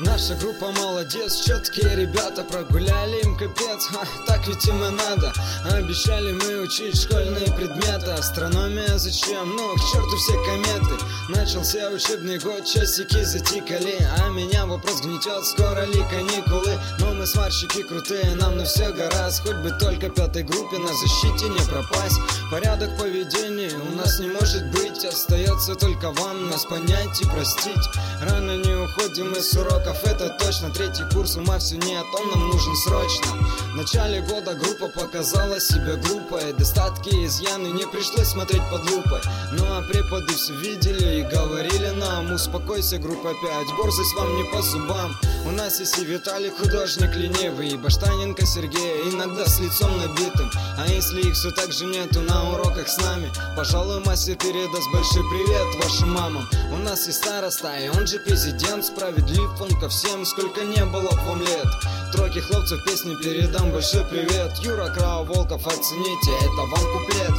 Наша группа молодец, четкие ребята, прогуляли им капец, так ведь им и надо. Обещали мы учить школьные предметы, астрономия зачем, ну к черту все кометы. Начался учебный год, часики затикали, а меня вопрос гнетет, скоро ли каникулы. Но мы сварщики крутые, нам на все гораздо, хоть бы только пятой группе на защите не пропасть. Порядок поведения у нас не может быть, остается только вам нас понять и простить. Рано не уходим из уроков, это точно. Третий курс, ума все не о том, нам нужен срочно. В начале года группа показала себя глупой, достатки и изъяны не пришлось смотреть под лупой. Ну а преподы все видели и говорили нам: успокойся, группа 5, борзость вам не по зубам. У нас есть и Виталий, художник ленивый, и Баштаненко Сергей, иногда с лицом набитым. А если их все так же нету на уроках с нами, пожалуй, мастер передаст большой привет вашим мамам. У нас есть староста, и он же президент, справедлив он ко всем, сколько не было вам лет. Тройке хлопцев песни передам большой привет. Юра Крау, Волков, оцените, это вам куплет.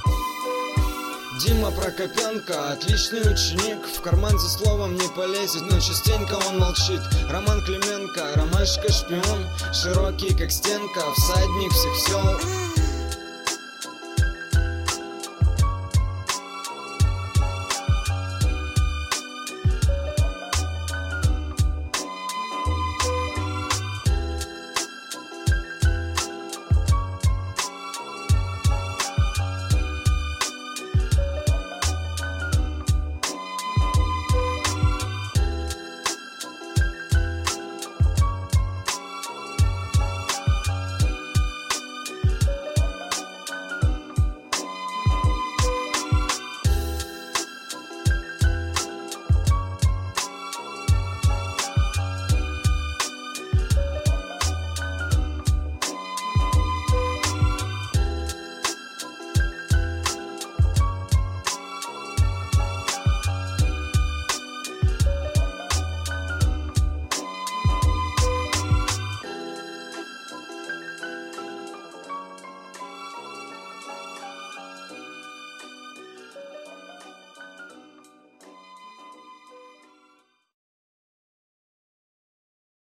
Дима Прокопенко, отличный ученик, в карман за словом не полезет, но частенько он молчит. Роман Клименко, ромашка шпион, широкий как стенка, всадник всех сел.